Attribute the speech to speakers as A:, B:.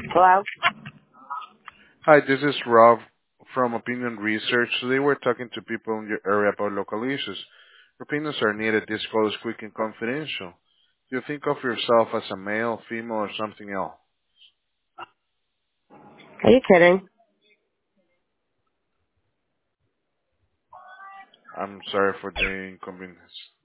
A: Hello?
B: Hi, this is Rob from Opinion Research. Today we're talking to people in your area about local issues. Opinions are needed. This call is quick and confidential. Do you think of yourself as a male, female, or something else?
A: Are you kidding?
B: I'm sorry for the inconvenience.